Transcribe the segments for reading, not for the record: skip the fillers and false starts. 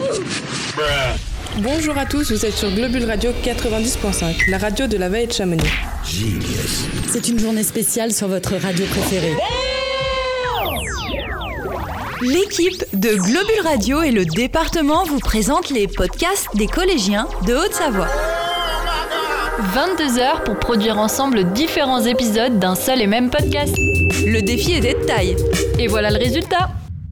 Bonjour à tous, vous êtes sur Globule Radio 90.5, la radio de la Vallée de Chamonix. C'est une journée spéciale sur votre radio préférée. L'équipe de Globule Radio et le département vous présentent les podcasts des collégiens de Haute-Savoie. 22 heures pour produire ensemble différents épisodes d'un seul et même podcast. Le défi est de taille. Et voilà le résultat.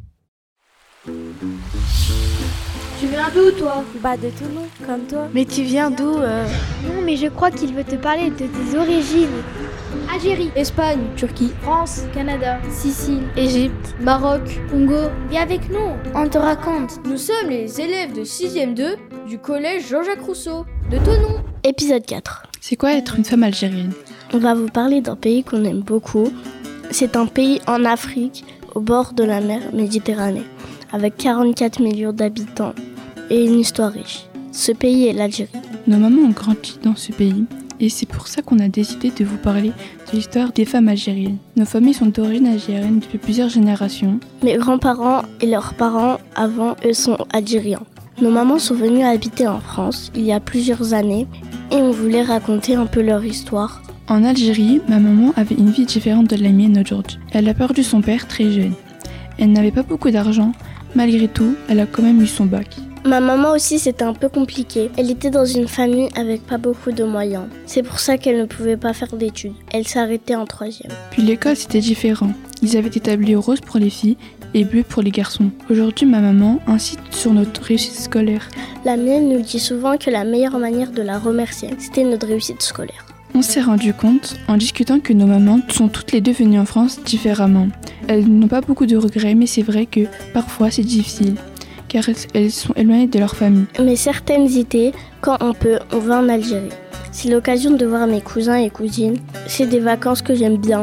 Tu viens d'où, toi? Bah de Toulon, comme toi. Mais tu viens d'où Non, mais je crois qu'il veut te parler de tes origines. Algérie, Espagne, Turquie, France, Canada, Sicile, Égypte, Maroc, Congo. viens avec nous, on te raconte. Nous sommes les élèves de 6e 2 du collège Jean-Jacques Rousseau de Thonon. Épisode 4. C'est quoi être une femme algérienne? On va vous parler d'un pays qu'on aime beaucoup. C'est un pays en Afrique, au bord de la mer Méditerranée, avec 44 millions d'habitants et une histoire riche. Ce pays est l'Algérie. Nos mamans ont grandi dans ce pays et c'est pour ça qu'on a décidé de vous parler de l'histoire des femmes algériennes. Nos familles sont d'origine algérienne depuis plusieurs générations. Mes grands-parents et leurs parents avant eux sont algériens. Nos mamans sont venues habiter en France il y a plusieurs années et on voulait raconter un peu leur histoire. En Algérie, ma maman avait une vie différente de la mienne aujourd'hui. Elle a perdu son père très jeune. Elle n'avait pas beaucoup d'argent, malgré tout, elle a quand même eu son bac. Ma maman aussi, c'était un peu compliqué. Elle était dans une famille avec pas beaucoup de moyens. C'est pour ça qu'elle ne pouvait pas faire d'études. Elle s'arrêtait en 3e. Puis l'école, c'était différent. Ils avaient établi rose pour les filles et bleu pour les garçons. Aujourd'hui, ma maman insiste sur notre réussite scolaire. La mienne nous dit souvent que la meilleure manière de la remercier, c'était notre réussite scolaire. On s'est rendu compte, en discutant, que nos mamans sont toutes les deux venues en France différemment. Elles n'ont pas beaucoup de regrets, mais c'est vrai que parfois c'est difficile, car elles sont éloignées de leur famille. Mais certaines idées, quand on peut, on va en Algérie. C'est l'occasion de voir mes cousins et cousines. C'est des vacances que j'aime bien.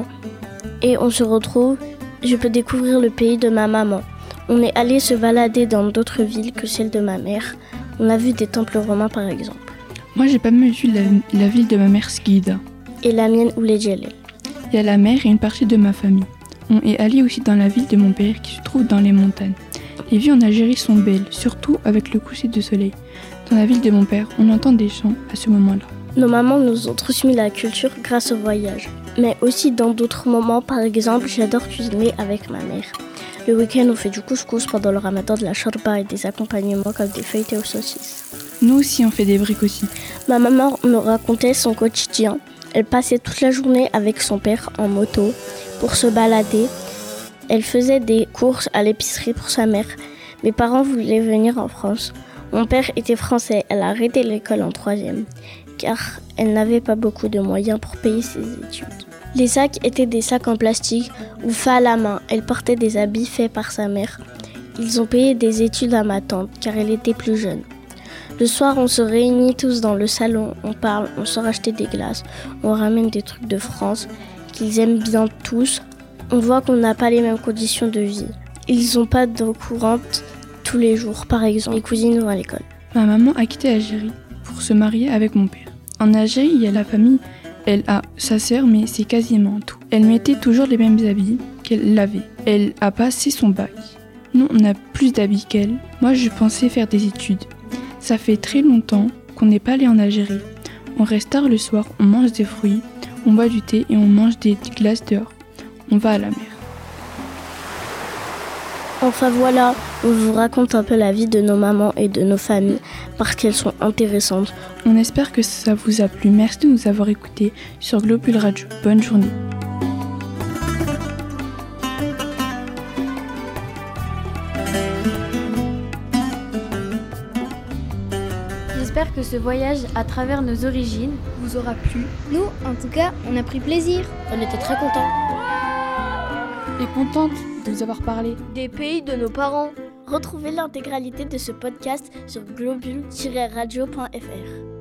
Et on se retrouve, je peux découvrir le pays de ma maman. On est allé se balader dans d'autres villes que celle de ma mère. On a vu des temples romains par exemple. Moi, j'ai pas mal vu la ville de ma mère, Skida. Et la mienne, Oulé-Djelé. Il y a la mer et une partie de ma famille. On est allé aussi dans la ville de mon père qui se trouve dans les montagnes. Les vues en Algérie sont belles, surtout avec le coucher de soleil. Dans la ville de mon père, on entend des chants à ce moment-là. Nos mamans nous ont transmis la culture grâce au voyage. Mais aussi dans d'autres moments, par exemple, j'adore cuisiner avec ma mère. Le week-end, on fait du couscous pendant le ramadan, de la shorba et des accompagnements comme des feuilletés aux saucisses. Nous aussi, on fait des briques aussi. Ma maman nous racontait son quotidien. Elle passait toute la journée avec son père en moto pour se balader. Elle faisait des courses à l'épicerie pour sa mère. Mes parents voulaient venir en France. Mon père était français. Elle a arrêté l'école en 3e car elle n'avait pas beaucoup de moyens pour payer ses études. Les sacs étaient des sacs en plastique ou faits à la main. Elle portait des habits faits par sa mère. Ils ont payé des études à ma tante car elle était plus jeune. Le soir, on se réunit tous dans le salon, on parle, on sort acheter des glaces, on ramène des trucs de France qu'ils aiment bien tous. On voit qu'on n'a pas les mêmes conditions de vie. Ils n'ont pas d'eau courante tous les jours, par exemple. Les cousines vont à l'école. Ma maman a quitté l'Algérie pour se marier avec mon père. En Algérie, il y a la famille. Elle a sa sœur, mais c'est quasiment tout. Elle mettait toujours les mêmes habits qu'elle avait. Elle a passé son bac. Nous, on a plus d'habits qu'elle. Moi, je pensais faire des études. Ça fait très longtemps qu'on n'est pas allé en Algérie. On reste tard le soir, on mange des fruits, on boit du thé et on mange des glaces dehors. On va à la mer. Enfin voilà, on vous raconte un peu la vie de nos mamans et de nos familles parce qu'elles sont intéressantes. On espère que ça vous a plu. Merci de nous avoir écoutés sur Globule Radio. Bonne journée. J'espère que ce voyage à travers nos origines vous aura plu. Nous, en tout cas, on a pris plaisir. On était très contents. Et contente de vous avoir parlé Des pays de nos parents. Retrouvez l'intégralité de ce podcast sur globule-radio.fr.